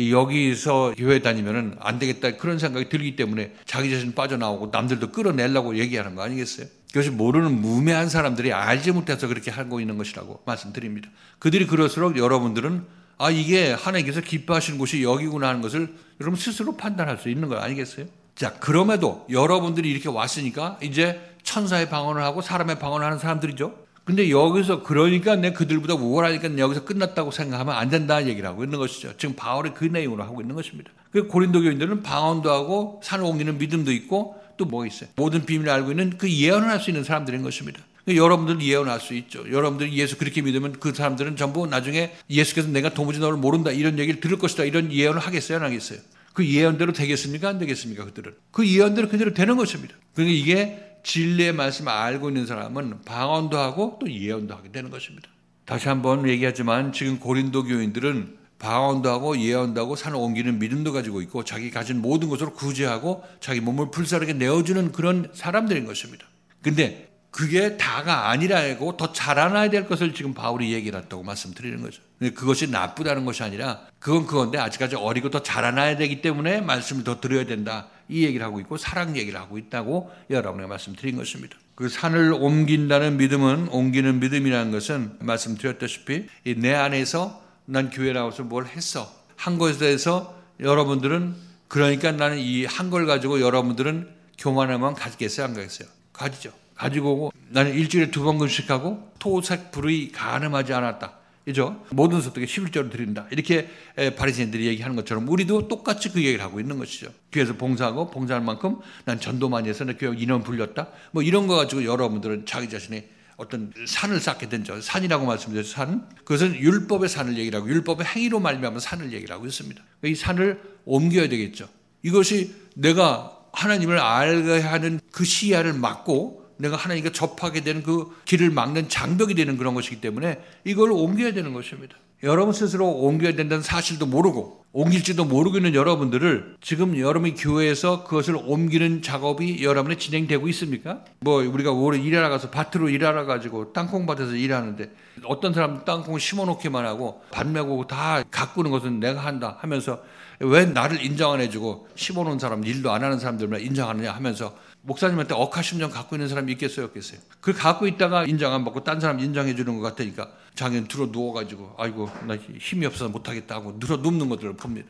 여기서 교회 다니면은 안 되겠다 그런 생각이 들기 때문에 자기 자신 빠져나오고 남들도 끌어내려고 얘기하는 거 아니겠어요? 그것이 모르는 무매한 사람들이 알지 못해서 그렇게 하고 있는 것이라고 말씀드립니다. 그들이 그럴수록 여러분들은 이게 하나님께서 기뻐하시는 곳이 여기구나 하는 것을 여러분 스스로 판단할 수 있는 거 아니겠어요? 자, 그럼에도 여러분들이 이렇게 왔으니까 이제 천사의 방언을 하고 사람의 방언을 하는 사람들이죠. 근데 여기서 그러니까 내 그들보다 우월하니까 여기서 끝났다고 생각하면 안 된다는 얘기를 하고 있는 것이죠. 지금 바울이 그 내용으로 하고 있는 것입니다. 그 고린도 교인들은 방언도 하고 산을 옮기는 믿음도 있고 또 뭐 있어요? 모든 비밀을 알고 있는 그 예언을 할 수 있는 사람들인 것입니다. 여러분들은 예언할 수 있죠. 여러분들이 예수 그렇게 믿으면 그 사람들은 전부 나중에 예수께서 내가 도무지 너를 모른다 이런 얘기를 들을 것이다 이런 예언을 하겠어요? 안 하겠어요? 그 예언대로 되겠습니까? 안 되겠습니까? 그들은. 그 예언대로 그대로 되는 것입니다. 그러니까 이게 진리의 말씀을 알고 있는 사람은 방언도 하고 또 예언도 하게 되는 것입니다. 다시 한번 얘기하지만 지금 고린도 교인들은 방언도 하고 예언도 하고 산을 옮기는 믿음도 가지고 있고 자기 가진 모든 것으로 구제하고 자기 몸을 불사르게 내어주는 그런 사람들인 것입니다. 근데 그게 다가 아니라고 더 자라나야 될 것을 지금 바울이 얘기를 했다고 말씀드리는 거죠. 그것이 나쁘다는 것이 아니라 그건 그건데 아직까지 어리고 더 자라나야 되기 때문에 말씀을 더 들어야 된다. 이 얘기를 하고 있고 사랑 얘기를 하고 있다고 여러분에게 말씀드린 것입니다. 그 산을 옮긴다는 믿음은 옮기는 믿음이라는 것은 말씀드렸다시피 내 안에서 난 교회 나와서 뭘 했어. 한 것에 대해서 여러분들은 그러니까 나는 이 한 걸 가지고 여러분들은 교만하면 가지겠어요? 안 가겠어요? 가지죠. 가지고 오고 나는 일주일에 2번 금식하고 토색 불의 간음하지 않았다. 그죠? 모든 소득에 11조를 드린다. 이렇게 바리새인들이 얘기하는 것처럼 우리도 똑같이 그 얘기를 하고 있는 것이죠. 교회에서 봉사하고 봉사할 만큼 난 전도 많이 해서 내 교회 인원 불렸다. 뭐 이런 거 가지고 여러분들은 자기 자신의 어떤 산을 쌓게 된죠. 산이라고 말씀드렸죠. 산. 그것은 율법의 산을 얘기를 하고 율법의 행위로 말미암은 산을 얘기를 하고 있습니다. 이 산을 옮겨야 되겠죠. 이것이 내가 하나님을 알게 하는 그 시야를 막고 내가 하나님과 접하게 되는 그 길을 막는 장벽이 되는 그런 것이기 때문에 이걸 옮겨야 되는 것입니다. 여러분 스스로 옮겨야 된다는 사실도 모르고 옮길지도 모르고 있는 여러분들을 지금 여러분이 교회에서 그것을 옮기는 작업이 여러분에 진행되고 있습니까? 뭐 우리가 오래 일하러 가서 밭으로 일하러 가지고 땅콩밭에서 일하는데 어떤 사람은 땅콩 심어놓기만 하고 밭 메고 다 가꾸는 것은 내가 한다 하면서 왜 나를 인정 안 해주고 심어놓은 사람 일도 안 하는 사람들만 인정하느냐 하면서 목사님한테 억하심정 갖고 있는 사람이 있겠어요? 없겠어요? 그 갖고 있다가 인정 안 받고 딴 사람 인정해 주는 것 같으니까 자기는 들어 누워가지고 아이고 나 힘이 없어서 못하겠다 하고 들어 눕는 것들을 봅니다.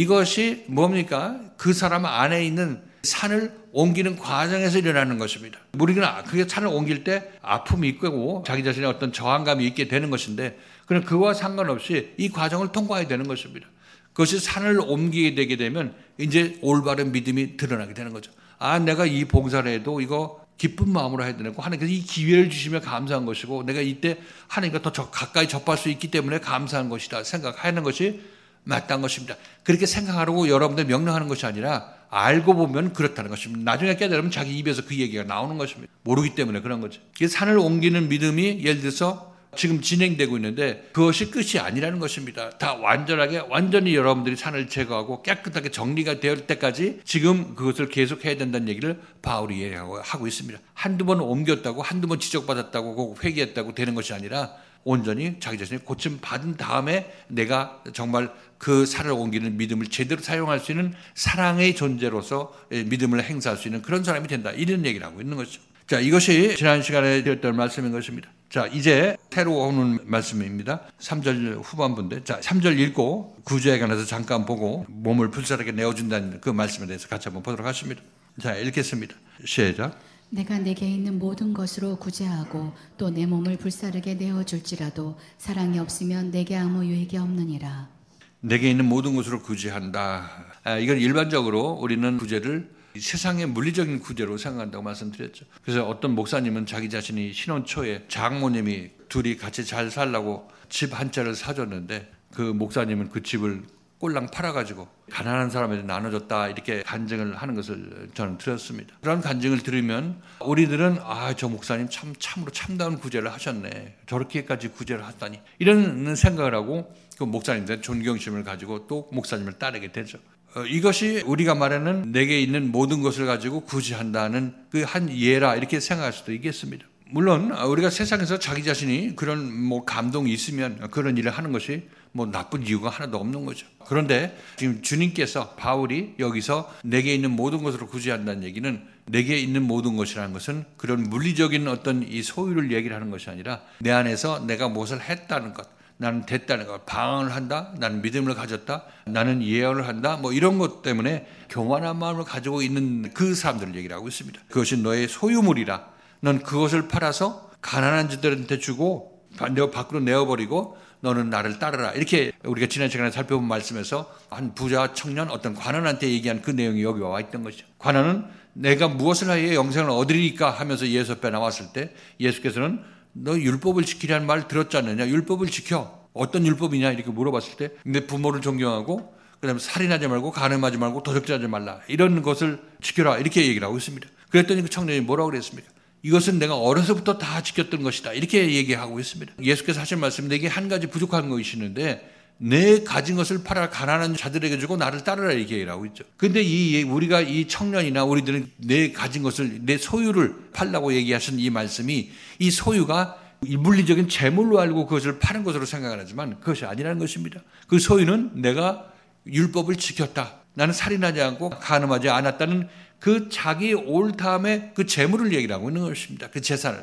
이것이 뭡니까? 그 사람 안에 있는 산을 옮기는 과정에서 일어나는 것입니다. 우리가 그게 산을 옮길 때 아픔이 있고 자기 자신의 어떤 저항감이 있게 되는 것인데 그럼 그와 상관없이 이 과정을 통과해야 되는 것입니다. 그것이 산을 옮기게 되게 되면 이제 올바른 믿음이 드러나게 되는 거죠. 내가 이 봉사를 해도 이거 기쁜 마음으로 해야 되고 하나님께서 이 기회를 주시면 감사한 것이고 내가 이때 하나님과 더 가까이 접할 수 있기 때문에 감사한 것이다 생각하는 것이 마땅한 것입니다. 그렇게 생각하라고 여러분들 명령하는 것이 아니라 알고 보면 그렇다는 것입니다. 나중에 깨달으면 자기 입에서 그 얘기가 나오는 것입니다. 모르기 때문에 그런 거죠. 산을 옮기는 믿음이 예를 들어서 지금 진행되고 있는데 그것이 끝이 아니라는 것입니다. 다 완전히 여러분들이 산을 제거하고 깨끗하게 정리가 될 때까지 지금 그것을 계속해야 된다는 얘기를 바울이 얘기하고 있습니다. 한두 번 옮겼다고 한두 번 지적받았다고 회개했다고 되는 것이 아니라 온전히 자기 자신이 고침받은 다음에 내가 정말 그 산을 옮기는 믿음을 제대로 사용할 수 있는 사랑의 존재로서 믿음을 행사할 수 있는 그런 사람이 된다. 이런 얘기를 하고 있는 것이죠. 자, 이것이 지난 시간에 드렸던 말씀인 것입니다. 자, 이제 새로 오는 말씀입니다. 3절 후반부인데, 자, 3절 읽고 구제에 관해서 잠깐 보고 몸을 불사르게 내어준다는 그 말씀에 대해서 같이 한번 보도록 하십니다. 자, 읽겠습니다. 시작.
내가 내게 있는 모든 것으로 구제하고 또 내 몸을 불사르게 내어줄지라도 사랑이 없으면 내게 아무 유익이 없느니라.
내게 있는 모든 것으로 구제한다. 이건 일반적으로 우리는 구제를 세상의 물리적인 구제로 생각한다고 말씀드렸죠. 그래서 어떤 목사님은 자기 자신이 신혼 초에 장모님이 둘이 같이 잘 살라고 집 한 채를 사줬는데 그 목사님은 그 집을 꼴랑 팔아가지고 가난한 사람에게 나눠줬다 이렇게 간증을 하는 것을 저는 들었습니다. 그런 간증을 들으면 우리들은 저 목사님 참으로 참다운 구제를 하셨네. 저렇게까지 구제를 하다니 이런 생각을 하고 그 목사님들은 존경심을 가지고 또 목사님을 따르게 되죠. 이것이 우리가 말하는 내게 있는 모든 것을 가지고 구제한다는 그 한 예라 이렇게 생각할 수도 있겠습니다. 물론 우리가 세상에서 자기 자신이 그런 감동이 있으면 그런 일을 하는 것이 나쁜 이유가 하나도 없는 거죠. 그런데 지금 주님께서 바울이 여기서 내게 있는 모든 것으로 구제한다는 얘기는 내게 있는 모든 것이라는 것은 그런 물리적인 어떤 이 소유를 얘기를 하는 것이 아니라 내 안에서 내가 무엇을 했다는 것, 나는 됐다는 것, 방언을 한다, 나는 믿음을 가졌다, 나는 예언을 한다, 이런 것 때문에 교만한 마음을 가지고 있는 그 사람들을 얘기를 하고 있습니다. 그것이 너의 소유물이라. 넌 그것을 팔아서 가난한 자들한테 주고 밖으로 내어버리고 너는 나를 따르라. 이렇게 우리가 지난 시간에 살펴본 말씀에서 한 부자 청년 어떤 관원한테 얘기한 그 내용이 여기 와 있던 것이죠. 관원은 내가 무엇을 하여 영생을 얻으리까 하면서 예수 앞에 나왔을 때 예수께서는 너 율법을 지키라는 말 들었지 않느냐? 율법을 지켜. 어떤 율법이냐? 이렇게 물어봤을 때 내 부모를 존경하고 그다음에 살인하지 말고 간음하지 말고 도적질하지 말라. 이런 것을 지켜라. 이렇게 얘기를 하고 있습니다. 그랬더니 그 청년이 뭐라고 그랬습니까? 이것은 내가 어려서부터 다 지켰던 것이다. 이렇게 얘기하고 있습니다. 예수께서 하신 말씀, 내게 한 가지 부족한 것이시는데 내 가진 것을 팔아 가난한 자들에게 주고 나를 따르라 이렇게 얘기를 하고 있죠. 근데 우리가 이 청년이나 우리들은 내 가진 것을, 내 소유를 팔라고 얘기하신 이 말씀이 이 소유가 물리적인 재물로 알고 그것을 파는 것으로 생각을 하지만 그것이 아니라는 것입니다. 그 소유는 내가 율법을 지켰다. 나는 살인하지 않고 간음하지 않았다는 그 자기 옳다함의 그 재물을 얘기를 하고 있는 것입니다. 그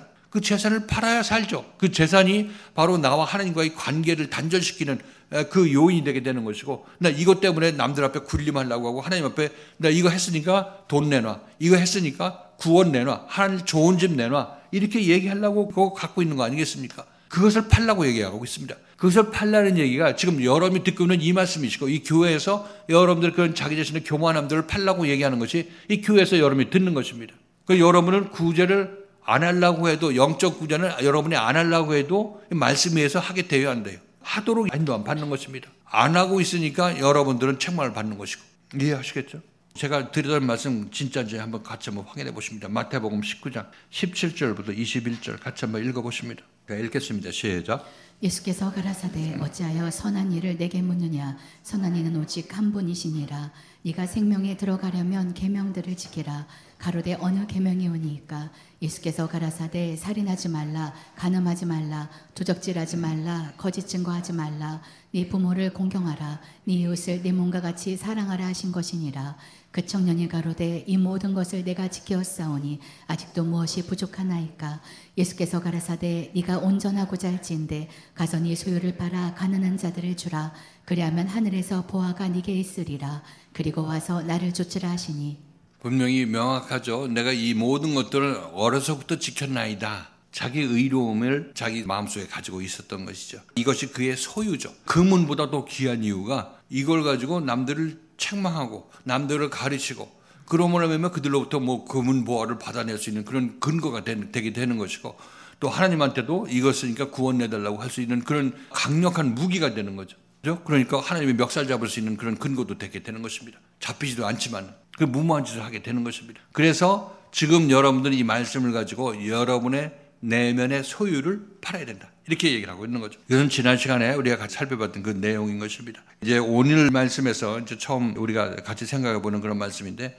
재산을 팔아야 살죠. 그 재산이 바로 나와 하나님과의 관계를 단절시키는 그 요인이 되게 되는 것이고, 나 이것 때문에 남들 앞에 군림하려고 하고 하나님 앞에 나 이거 했으니까 돈 내놔, 이거 했으니까 구원 내놔, 하나님 좋은 집 내놔, 이렇게 얘기하려고 그거 갖고 있는 거 아니겠습니까? 그것을 팔라고 얘기하고 있습니다. 그것을 팔라는 얘기가 지금 여러분이 듣고 있는 이 말씀이시고, 이 교회에서 여러분들 그런 자기 자신의 교만함들을 팔라고 얘기하는 것이 이 교회에서 여러분이 듣는 것입니다. 그 여러분은 구제를 안 하려고 해도, 영적 구제는 여러분이 안 하려고 해도 말씀에 의해서 하게 되어야 한대요. 하도록 인도함 받는 것입니다. 안 하고 있으니까 여러분들은 책망을 받는 것이고. 이해하시겠죠? 제가 드리던 말씀 진짜인지 한번 같이 확인해 보십니다. 마태복음 19장 17절부터 21절 같이 한번 읽어보십니다. 읽겠습니다. 시작.
예수께서 가라사대 어찌하여 선한 일을 내게 묻느냐? 선한 이는 오직 한 분이시니라. 네가 생명에 들어가려면 계명들을 지키라. 가로되 어느 계명이 오니이까? 예수께서 가라사대 살인하지 말라, 간음하지 말라, 도적질하지 말라, 거짓 증거하지 말라, 네 부모를 공경하라, 네 이웃을 네 몸과 같이 사랑하라 하신 것이니라. 그 청년이 가로되 이 모든 것을 내가 지켰사오니 아직도 무엇이 부족하나이까? 예수께서 가라사대 네가 온전하고자 할지인데 가서 네 소유를 팔아 가난한 자들을 주라. 그리하면 하늘에서 보화가 네게 있으리라. 그리고 와서 나를 좇으라 하시니.
분명히 명확하죠. 내가 이 모든 것들을 어려서부터 지켰나이다. 자기 의로움을 자기 마음속에 가지고 있었던 것이죠. 이것이 그의 소유죠. 금은보다 더 귀한 이유가 이걸 가지고 남들을 책망하고 남들을 가르치고 그러므로 하면 그들로부터 금은 보화를 받아낼 수 있는 그런 근거가 되게 되는 것이고, 또 하나님한테도 이것 쓰니까 구원 내달라고 할 수 있는 그런 강력한 무기가 되는 거죠. 그러니까 하나님의 멱살 잡을 수 있는 그런 근거도 되게 되는 것입니다. 잡히지도 않지만 그 무모한 짓을 하게 되는 것입니다. 그래서 지금 여러분들이 이 말씀을 가지고 여러분의 내면의 소유를 팔아야 된다. 이렇게 얘기를 하고 있는 거죠. 이것은 지난 시간에 우리가 같이 살펴봤던 그 내용인 것입니다. 이제 오늘 말씀에서 이제 처음 우리가 같이 생각해 보는 그런 말씀인데,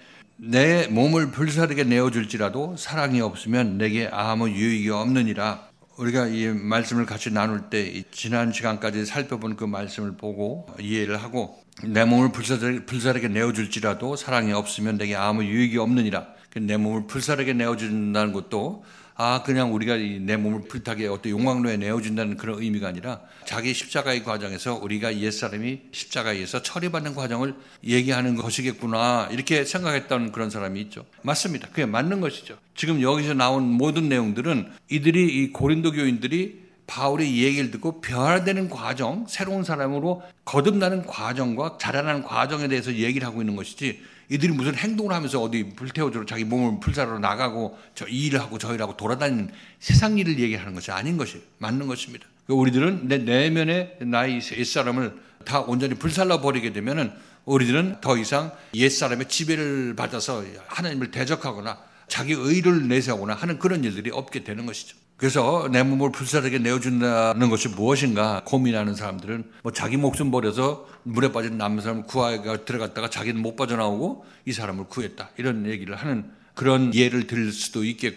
내 몸을 불사르게 내어줄지라도 사랑이 없으면 내게 아무 유익이 없느니라. 우리가 이 말씀을 같이 나눌 때 지난 시간까지 살펴본 그 말씀을 보고 이해를 하고, 내 몸을 불사르게 내어줄지라도 사랑이 없으면 내게 아무 유익이 없느니라. 내 몸을 불사르게 내어준다는 것도 그냥 우리가 내 몸을 불타게 어떤 용광로에 내어준다는 그런 의미가 아니라 자기 십자가의 과정에서 우리가 옛사람이 십자가에서 처리받는 과정을 얘기하는 것이겠구나, 이렇게 생각했던 그런 사람이 있죠. 맞습니다. 그게 맞는 것이죠. 지금 여기서 나온 모든 내용들은 이 고린도 교인들이 바울의 이 얘기를 듣고 변화되는 과정, 새로운 사람으로 거듭나는 과정과 자라나는 과정에 대해서 얘기를 하고 있는 것이지, 이들이 무슨 행동을 하면서 어디 불태워주러 자기 몸을 불사르러 나가고 이 일을 하고 저 일을 하고 돌아다니는 세상 일을 얘기하는 것이 아닌 것이 맞는 것입니다. 우리들은 내 내면의 나의 옛사람을 다 온전히 불살라 버리게 되면은 우리들은 더 이상 옛사람의 지배를 받아서 하나님을 대적하거나 자기 의를 내세우거나 하는 그런 일들이 없게 되는 것이죠. 그래서 내 몸을 불사르게 내어준다는 것이 무엇인가 고민하는 사람들은 자기 목숨 버려서 물에 빠진 남은 사람을 구하여 들어갔다가 자기는 못 빠져나오고 이 사람을 구했다, 이런 얘기를 하는 그런 예를 들 수도 있겠고,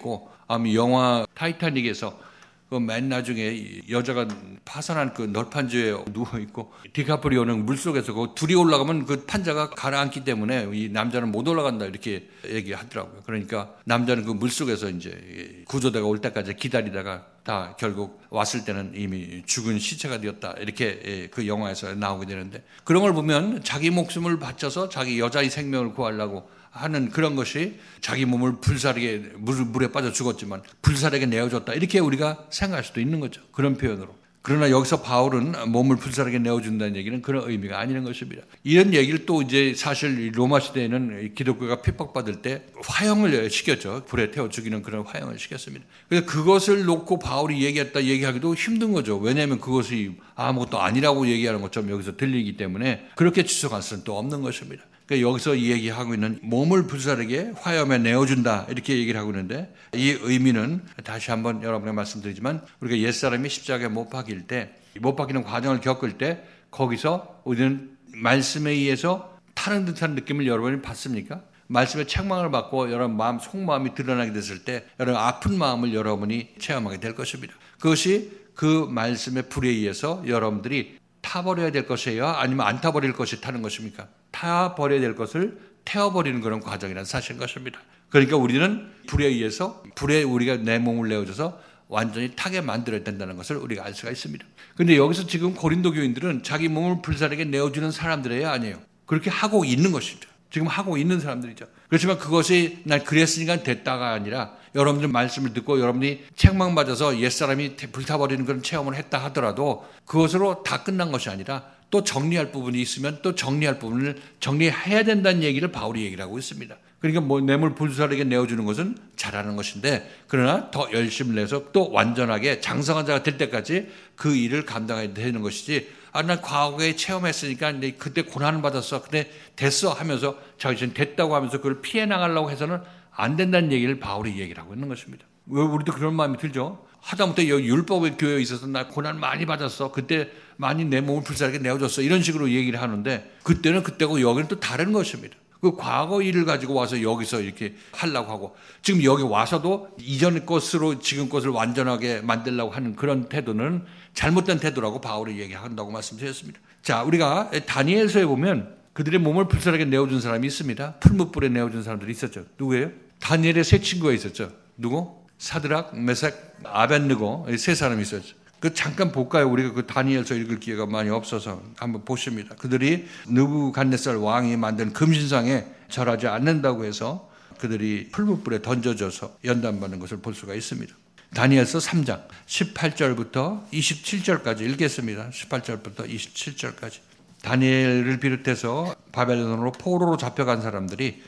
영화 타이타닉에서 그 맨 나중에 여자가 파산한 그 널판지에 누워있고 디카프리오는 물속에서 그 둘이 올라가면 그 판자가 가라앉기 때문에 이 남자는 못 올라간다 이렇게 얘기하더라고요. 그러니까 남자는 그 물속에서 이제 구조대가 올 때까지 기다리다가 다 결국 왔을 때는 이미 죽은 시체가 되었다 이렇게 그 영화에서 나오게 되는데, 그런 걸 보면 자기 목숨을 바쳐서 자기 여자의 생명을 구하려고 하는 그런 것이 자기 몸을 불사르게 물에 빠져 죽었지만 불사르게 내어줬다 이렇게 우리가 생각할 수도 있는 거죠. 그런 표현으로. 그러나 여기서 바울은 몸을 불사르게 내어준다는 얘기는 그런 의미가 아니는 것입니다. 이런 얘기를 또 이제 사실 로마 시대에는 기독교가 핍박받을 때 화형을 시켰죠. 불에 태워 죽이는 그런 화형을 시켰습니다. 그래서 그것을 놓고 바울이 얘기하기도 힘든 거죠. 왜냐하면 그것이 아무것도 아니라고 얘기하는 것처럼 여기서 들리기 때문에 그렇게 추측할 수는 또 없는 것입니다. 여기서 이 얘기하고 있는 몸을 불사르게 화염에 내어준다 이렇게 얘기를 하고 있는데, 이 의미는 다시 한번 여러분에게 말씀드리지만 우리가 옛사람이 십자가에 못 박힐 때, 못 박히는 과정을 겪을 때 거기서 우리는 말씀에 의해서 타는 듯한 느낌을 여러분이 받습니까? 말씀의 책망을 받고 여러분 마음 속마음이 드러나게 됐을 때 여러분 아픈 마음을 여러분이 체험하게 될 것입니다. 그것이 그 말씀의 불에 의해서 여러분들이 타버려야 될 것이에요? 아니면 안 타버릴 것이 타는 것입니까? 타버려야 될 것을 태워버리는 그런 과정이라는 사실인 것입니다. 그러니까 우리는 불에 의해서, 불에 우리가 내 몸을 내어줘서 완전히 타게 만들어야 된다는 것을 우리가 알 수가 있습니다. 그런데 여기서 지금 고린도 교인들은 자기 몸을 불사르게 내어주는 사람들이에요? 아니에요? 그렇게 하고 있는 것이죠. 지금 하고 있는 사람들이죠. 그렇지만 그것이 난 그랬으니까 됐다가 아니라 여러분들 말씀을 듣고 여러분이 책망받아서 옛사람이 불타버리는 그런 체험을 했다 하더라도 그것으로 다 끝난 것이 아니라 또 정리할 부분이 있으면 또 정리할 부분을 정리해야 된다는 얘기를 바울이 얘기를 하고 있습니다. 그러니까 뭐 뇌물 불사르게 내어주는 것은 잘하는 것인데, 그러나 더 열심을 내서 또 완전하게 장성한 자가 될 때까지 그 일을 감당해야 되는 것이지, 난 과거에 체험했으니까 그때 고난을 받았어, 근데 됐어 하면서 자기 됐다고 하면서 그걸 피해 나가려고 해서는 안 된다는 얘기를 바울이 얘기를 하고 있는 것입니다. 왜 우리도 그런 마음이 들죠? 하다못해 율법의 교회에 있어서 나 고난 많이 받았어, 그때 많이 내 몸을 불사르게 내어줬어, 이런 식으로 얘기를 하는데 그때는 그때고 여기는 또 다른 것입니다. 그 과거 일을 가지고 와서 여기서 이렇게 하려고 하고, 지금 여기 와서도 이전 것으로 지금 것을 완전하게 만들려고 하는 그런 태도는 잘못된 태도라고 바울이 얘기한다고 말씀드렸습니다. 자, 우리가 다니엘서에 보면 그들의 몸을 불사르게 내어준 사람이 있습니다. 풀무불에 내어준 사람들이 있었죠. 누구예요? 다니엘의 세 친구가 있었죠. 누구? 사드락, 메삭, 아벳느고, 세 사람이 있었죠. 그 잠깐 볼까요? 우리가 그 다니엘서 읽을 기회가 많이 없어서 한번 보십니다. 그들이 느부갓네살 왕이 만든 금신상에 절하지 않는다고 해서 그들이 풀무불에 던져져서 연단받는 것을 볼 수가 있습니다. 다니엘서 3장 18절부터 27절까지 읽겠습니다. 18절부터 27절까지. 다니엘을 비롯해서 바벨론으로 포로로 잡혀간 사람들이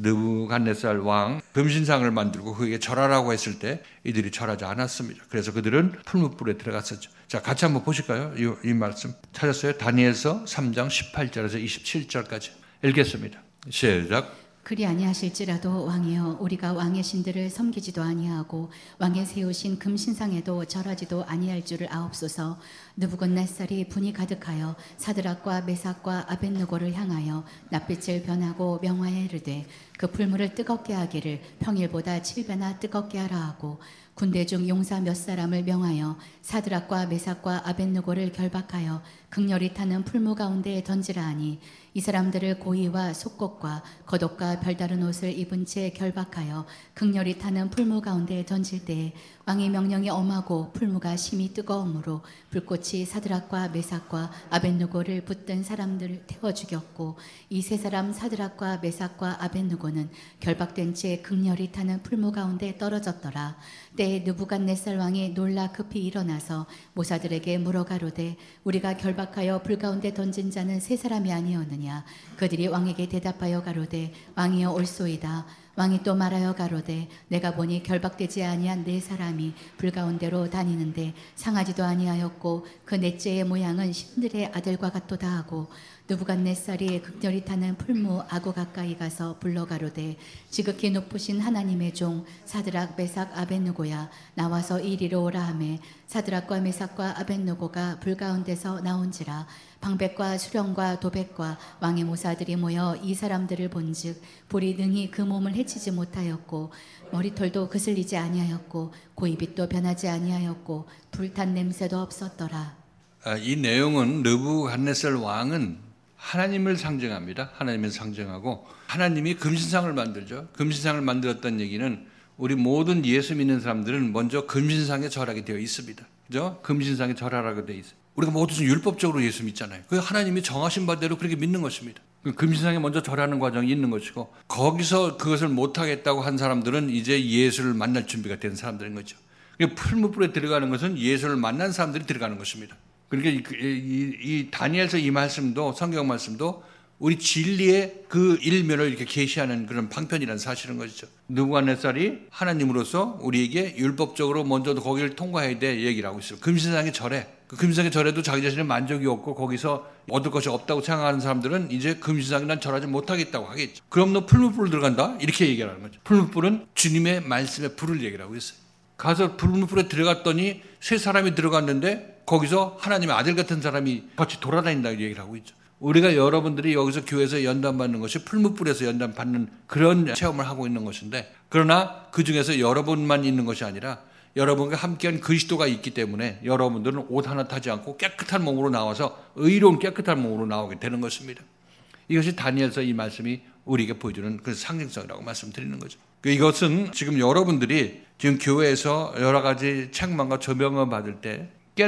느부갓네살 왕 금신상을 만들고 그에게 절하라고 했을 때 이들이 절하지 않았습니다. 그래서 그들은 풀무불에 들어갔었죠. 자, 같이 한번 보실까요? 이 말씀 찾았어요? 다니엘서 3장 18절에서 27절까지 읽겠습니다. 시작.
그리 아니하실지라도 왕이여, 우리가 왕의 신들을 섬기지도 아니하고 왕의 세우신 금신상에도 절하지도 아니할 줄을 아옵소서. 느부갓네살이 분이 가득하여 사드락과 메삭과 아벳느고를 향하여 낯빛을 변하고 명하에 이르되 그 풀물을 뜨겁게 하기를 평일보다 7배나 뜨겁게 하라 하고, 군대 중 용사 몇 사람을 명하여 사드락과 메삭과 아벳느고를 결박하여 극렬히 타는 풀무 가운데에 던지라 하니, 이 사람들을 고이와 속옷과 겉옷과 별다른 옷을 입은 채 결박하여 극렬히 타는 풀무 가운데에 던질 때에 왕의 명령이 엄하고 풀무가 심히 뜨거움으로 불꽃이 사드락과 메삭과 아벳느고를 붙든 사람들을 태워 죽였고, 이 세 사람 사드락과 메삭과 아벳느고는 결박된 채 극렬히 타는 풀무 가운데 떨어졌더라. 때에 느부갓네살 왕이 놀라 급히 일어나서 모사들에게 물어가로되 우리가 결박하여 불 가운데 던진 자는 세 사람이 아니었느냐? 그들이 왕에게 대답하여 가로되 왕이여 옳소이다. 왕이 또 말하여 가로되 내가 보니 결박되지 아니한 네 사람이 불 가운데로 다니는데 상하지도 아니하였고 그 넷째의 모양은 신들의 아들과 같도다 하고, 느부갓네살이 극렬히 타는 풀무 아고 가까이 가서 불러 가로되 지극히 높으신 하나님의 종 사드락 메삭 아벳느고야, 나와서 이리로 오라 하매 사드락과 메삭과 아벳노고가 불 가운데서 나온지라. 방백과 수령과 도백과 왕의 모사들이 모여 이 사람들을 본즉 불이 능히 그 몸을 해치지 못하였고 머리털도 그슬리지 아니하였고 고이빛도 변하지 아니하였고 불탄 냄새도 없었더라.
이 내용은 느부갓네살 왕은 하나님을 상징합니다. 하나님을 상징하고 하나님이 금신상을 만들죠. 금신상을 만들었다는 얘기는 우리 모든 예수 믿는 사람들은 먼저 금신상에 절하게 되어 있습니다. 그죠? 금신상에 절하라고 되어 있어요. 우리가 모두 율법적으로 예수 믿잖아요. 그 하나님이 정하신 바대로 그렇게 믿는 것입니다. 금신상에 먼저 절하는 과정이 있는 것이고 거기서 그것을 못하겠다고 한 사람들은 이제 예수를 만날 준비가 된 사람들인 거죠. 풀무불에 들어가는 것은 예수를 만난 사람들이 들어가는 것입니다. 그러니까 이 다니엘서 이 말씀도 성경 말씀도 우리 진리의 그 일면을 이렇게 계시하는 그런 방편이라는 사실인 것이죠. 느부갓네살이 하나님으로서 우리에게 율법적으로 먼저 거기를 통과해야 돼 얘기를 하고 있어요. 금신상의 절에. 그 금신상의 절에도 자기 자신의 만족이 없고 거기서 얻을 것이 없다고 생각하는 사람들은 이제 금신상에 난 절하지 못하겠다고 하겠죠. 그럼 너 풀무불을 들어간다? 이렇게 얘기하는 거죠. 풀무불은 주님의 말씀의 불을 얘기를 하고 있어요. 가서 풀무불에 들어갔더니 세 사람이 들어갔는데 거기서 하나님의 아들 같은 사람이 같이 돌아다닌다고 얘기를 하고 있죠. 우리가 여러분들이 여기서 교회에서 연단받는 것이 풀무불에서 연단받는 그런 체험을 하고 있는 것인데 그러나 그 중에서 여러분만 있는 것이 아니라 여러분과 함께한 그리스도가 있기 때문에 여러분들은 옷 하나 타지 않고 깨끗한 몸으로 나와서 의로운 깨끗한 몸으로 나오게 되는 것입니다. 이것이 다니엘서 이 말씀이 우리에게 보여주는 그 상징성이라고 말씀드리는 거죠. 이것은 지금 여러분들이 지금 교회에서 여러 가지 책망과 조명을 받을 때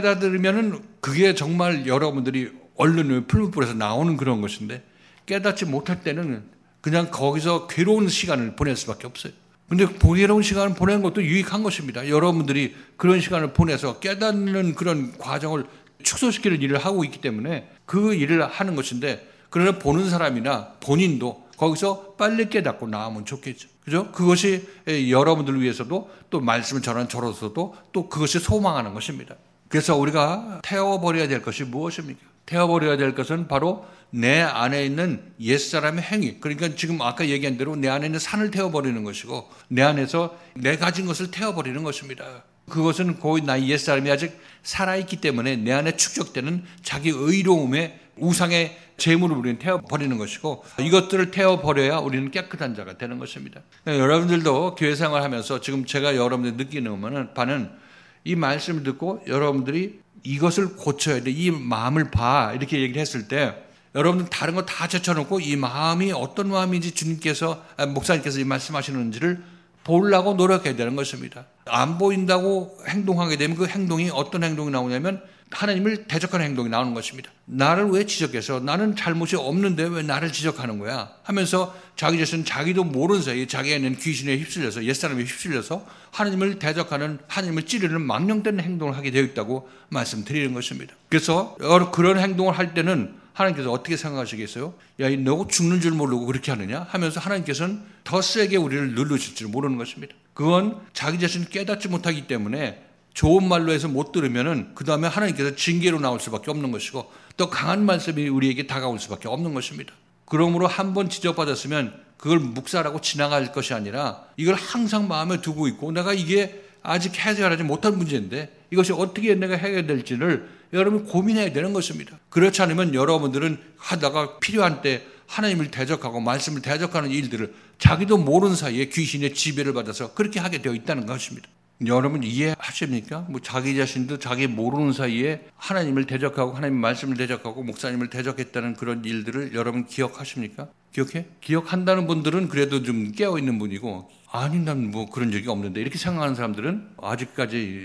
깨닫으면은 그게 정말 여러분들이 얼른 풀무불에서 나오는 그런 것인데 깨닫지 못할 때는 그냥 거기서 괴로운 시간을 보낼 수밖에 없어요. 근데 괴로운 시간을 보내는 것도 유익한 것입니다. 여러분들이 그런 시간을 보내서 깨닫는 그런 과정을 축소시키는 일을 하고 있기 때문에 그 일을 하는 것인데 그러나 보는 사람이나 본인도 거기서 빨리 깨닫고 나오면 좋겠죠. 그죠? 그것이 여러분들을 위해서도 또 말씀을 전하는 저로서도 또 그것이 소망하는 것입니다. 그래서 우리가 태워버려야 될 것이 무엇입니까? 태워버려야 될 것은 바로 내 안에 있는 옛사람의 행위. 그러니까 지금 아까 얘기한 대로 내 안에 있는 산을 태워버리는 것이고 내 안에서 내 가진 것을 태워버리는 것입니다. 그것은 거의 나의 옛사람이 아직 살아있기 때문에 내 안에 축적되는 자기 의로움의 우상의 재물을 우리는 태워버리는 것이고 이것들을 태워버려야 우리는 깨끗한 자가 되는 것입니다. 여러분들도 교회 생활하면서 지금 제가 여러분들 느끼는 바는 이 말씀을 듣고 여러분들이 이것을 고쳐야 돼. 이 마음을 봐. 이렇게 얘기를 했을 때 여러분들 다른 거 다 제쳐놓고 이 마음이 어떤 마음인지 주님께서 목사님께서 이 말씀하시는지를 보려고 노력해야 되는 것입니다. 안 보인다고 행동하게 되면 그 행동이 어떤 행동이 나오냐면 하나님을 대적하는 행동이 나오는 것입니다. 나를 왜 지적해서 나는 잘못이 없는데 왜 나를 지적하는 거야 하면서 자기 자신은 자기도 모르는 사이에 자기가 있는 귀신에 휩쓸려서 옛사람에 휩쓸려서 하나님을 대적하는 하나님을 찌르는 망령된 행동을 하게 되어 있다고 말씀드리는 것입니다. 그래서 그런 행동을 할 때는 하나님께서 어떻게 생각하시겠어요? 야, 너 죽는 줄 모르고 그렇게 하느냐? 하면서 하나님께서는 더 세게 우리를 누르실 줄 모르는 것입니다. 그건 자기 자신을 깨닫지 못하기 때문에 좋은 말로 해서 못 들으면은 그 다음에 하나님께서 징계로 나올 수밖에 없는 것이고 또 강한 말씀이 우리에게 다가올 수밖에 없는 것입니다. 그러므로 한번 지적받았으면 그걸 묵살하고 지나갈 것이 아니라 이걸 항상 마음에 두고 있고 내가 이게 아직 해결하지 못한 문제인데 이것이 어떻게 내가 해결될지를 여러분이 고민해야 되는 것입니다. 그렇지 않으면 여러분들은 하다가 필요한 때 하나님을 대적하고 말씀을 대적하는 일들을 자기도 모르는 사이에 귀신의 지배를 받아서 그렇게 하게 되어 있다는 것입니다. 여러분 이해하십니까? 자기 자신도 자기 모르는 사이에 하나님을 대적하고 하나님 말씀을 대적하고 목사님을 대적했다는 그런 일들을 여러분 기억하십니까? 기억해? 기억한다는 분들은 그래도 좀 깨어있는 분이고 아니 난 그런 적이 없는데 이렇게 생각하는 사람들은 아직까지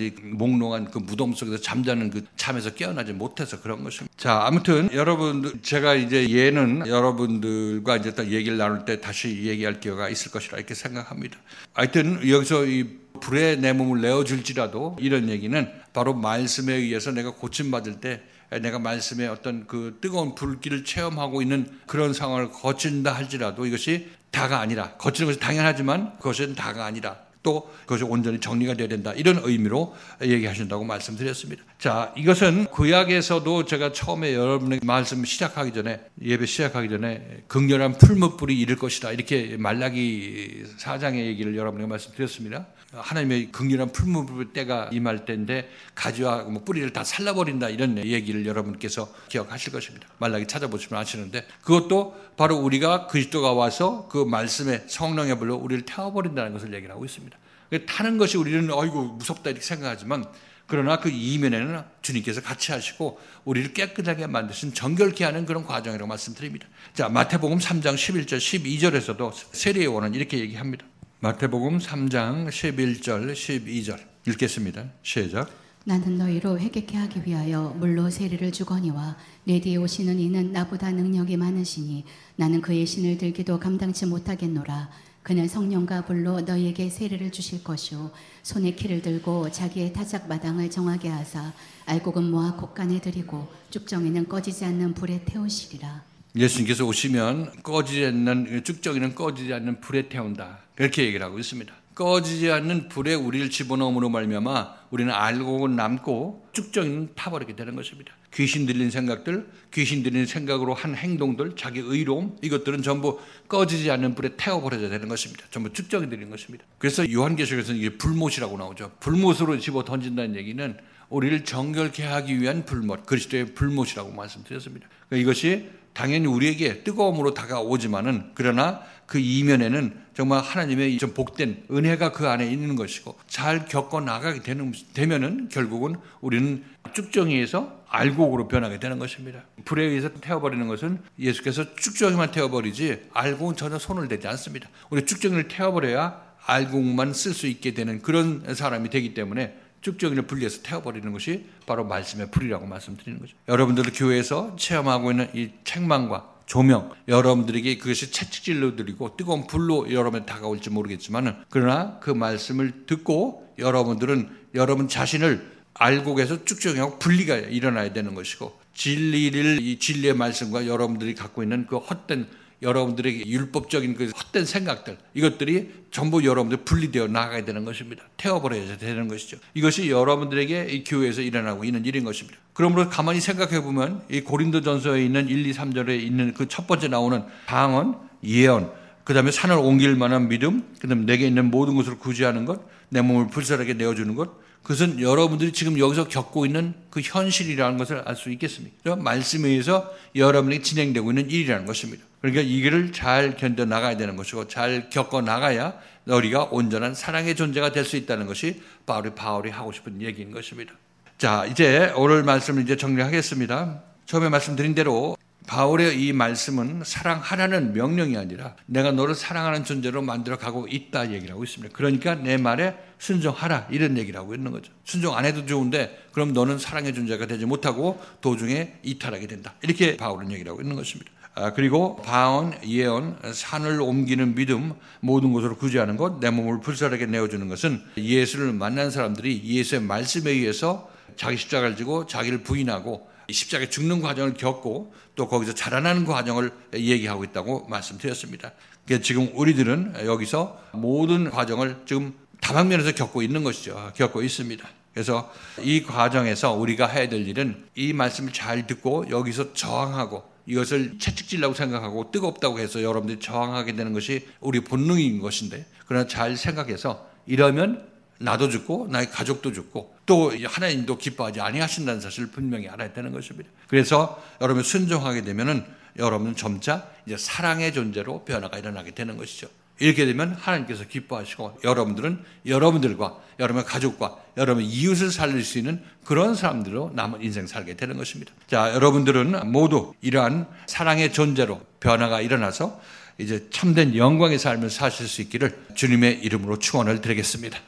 몽롱한 그 무덤 속에서 잠자는 그 잠에서 깨어나지 못해서 그런 것입니다. 자, 아무튼 여러분들 제가 이제 얘는 여러분들과 이제 또 얘기를 나눌 때 다시 얘기할 기회가 있을 것이라 이렇게 생각합니다. 하여튼 여기서 이 불에 내 몸을 내어줄지라도 이런 얘기는 바로 말씀에 의해서 내가 고침받을 때 내가 말씀의 어떤 그 뜨거운 불길을 체험하고 있는 그런 상황을 거친다 할지라도 이것이 다가 아니라 거치는 것이 당연하지만 그것은 다가 아니라 또 그것이 온전히 정리가 돼야 된다. 이런 의미로 얘기하신다고 말씀드렸습니다. 자, 이것은 구약에서도 제가 처음에 여러분에게 말씀 시작하기 전에, 예배 시작하기 전에 극렬한 풀무불이 이를 것이다. 이렇게 말라기 4장의 얘기를 여러분에게 말씀드렸습니다. 하나님의 극렬한 풀무불 때가 임할 때인데 가지와 뿌리를 다 살라버린다. 이런 얘기를 여러분께서 기억하실 것입니다. 말라기 찾아보시면 아시는데, 그것도 바로 우리가 그리스도가 와서 그 말씀의 성령의 불로 우리를 태워버린다는 것을 얘기를 하고 있습니다. 타는 것이 우리는 아이고 무섭다 이렇게 생각하지만, 그러나 그 이면에는 주님께서 같이 하시고 우리를 깨끗하게 만드신 정결케 하는 그런 과정이라고 말씀드립니다. 자, 마태복음 3장 11절 12절에서도 세례 요한은 이렇게 얘기합니다. 마태복음 3장 11절 12절 읽겠습니다. 시작.
나는 너희로 회개케 하기 위하여 물로 세례를 주거니와 내 뒤에 오시는 이는 나보다 능력이 많으시니 나는 그의 신을 들기도 감당치 못하겠노라. 그는 성령과 불로 너희에게 세례를 주실 것이요 손에 키를 들고 자기의 타작 마당을 정하게 하사 알곡은 모아 곳간에 들이고 쭉정이는 꺼지지 않는 불에 태우시리라.
예수님께서 오시면 꺼지지 않는 쭉정이는 꺼지지 않는 불에 태운다. 그렇게 얘기를 하고 있습니다. 꺼지지 않는 불에 우리를 집어넣음으로 말미암아 우리는 알곡은 남고 쭉정이는 타버리게 되는 것입니다. 귀신 들린 생각들, 귀신 들린 생각으로 한 행동들, 자기 의로움, 이것들은 전부 꺼지지 않는 불에 태워버려야 되는 것입니다. 전부 쭉정이 들린 것입니다. 그래서 요한계시록에서는 이게 불못이라고 나오죠. 불못으로 집어 던진다는 얘기는 우리를 정결케 하기 위한 불못, 그리스도의 불못이라고 말씀드렸습니다. 그러니까 이것이 당연히 우리에게 뜨거움으로 다가오지만은, 그러나 그 이면에는 정말 하나님의 좀 복된 은혜가 그 안에 있는 것이고 잘 겪어 나가게 되면은 결국은 우리는 쭉정이에서 알곡으로 변하게 되는 것입니다. 불에 의해서 태워버리는 것은 예수께서 쭉정이만 태워버리지 알곡은 전혀 손을 대지 않습니다. 우리 쭉정이를 태워버려야 알곡만 쓸 수 있게 되는 그런 사람이 되기 때문에 쭉정이를 분리해서 태워버리는 것이 바로 말씀의 불이라고 말씀드리는 거죠. 여러분들도 교회에서 체험하고 있는 이 책망과 조명, 여러분들에게 그것이 채찍질로 드리고 뜨거운 불로 여러분에 다가올지 모르겠지만, 그러나 그 말씀을 듣고 여러분들은 여러분 자신을 알곡에서 쭉정이하고 분리가 일어나야 되는 것이고, 이 진리의 말씀과 여러분들이 갖고 있는 그 헛된 여러분들에게 율법적인 그 헛된 생각들, 이것들이 전부 여러분들 분리되어 나가야 되는 것입니다. 태워버려야 되는 것이죠. 이것이 여러분들에게 이 교회에서 일어나고 있는 일인 것입니다. 그러므로 가만히 생각해 보면 이 고린도전서에 있는 1, 2, 3절에 있는 그 첫 번째 나오는 방언, 예언, 그 다음에 산을 옮길 만한 믿음, 그 다음에 내게 있는 모든 것을 구제하는 것, 내 몸을 불살하게 내어주는 것, 그것은 여러분들이 지금 여기서 겪고 있는 그 현실이라는 것을 알 수 있겠습니다. 말씀에 의해서 여러분에게 진행되고 있는 일이라는 것입니다. 그러니까 이 길을 잘 견뎌 나가야 되는 것이고 잘 겪어 나가야 너희가 온전한 사랑의 존재가 될 수 있다는 것이 바울이 하고 싶은 얘기인 것입니다. 자, 이제 오늘 말씀을 이제 정리하겠습니다. 처음에 말씀드린 대로 바울의 이 말씀은 사랑하라는 명령이 아니라 내가 너를 사랑하는 존재로 만들어가고 있다 얘기를 하고 있습니다. 그러니까 내 말에 순종하라 이런 얘기를 하고 있는 거죠. 순종 안 해도 좋은데 그럼 너는 사랑의 존재가 되지 못하고 도중에 이탈하게 된다. 이렇게 바울은 얘기를 하고 있는 것입니다. 그리고 방언, 예언, 산을 옮기는 믿음, 모든 것으로 구제하는 것, 내 몸을 불살하게 내어주는 것은 예수를 만난 사람들이 예수의 말씀에 의해서 자기 십자가를 지고 자기를 부인하고 십자가에 죽는 과정을 겪고 또 거기서 자라나는 과정을 얘기하고 있다고 말씀드렸습니다. 그러니까 지금 우리들은 여기서 모든 과정을 지금 다방면에서 겪고 있는 것이죠. 겪고 있습니다. 그래서 이 과정에서 우리가 해야 될 일은 이 말씀을 잘 듣고 여기서 저항하고 이것을 채찍질라고 생각하고 뜨겁다고 해서 여러분들이 저항하게 되는 것이 우리 본능인 것인데, 그러나 잘 생각해서 이러면 나도 죽고 나의 가족도 죽고 또 하나님도 기뻐하지 아니하신다는 사실을 분명히 알아야 되는 것입니다. 그래서 여러분 순종하게 되면은 여러분은 점차 이제 사랑의 존재로 변화가 일어나게 되는 것이죠. 이렇게 되면 하나님께서 기뻐하시고 여러분들은 여러분들과 여러분의 가족과 여러분의 이웃을 살릴 수 있는 그런 사람들로 남은 인생 살게 되는 것입니다. 자, 여러분들은 모두 이러한 사랑의 존재로 변화가 일어나서 이제 참된 영광의 삶을 사실 수 있기를 주님의 이름으로 축원을 드리겠습니다.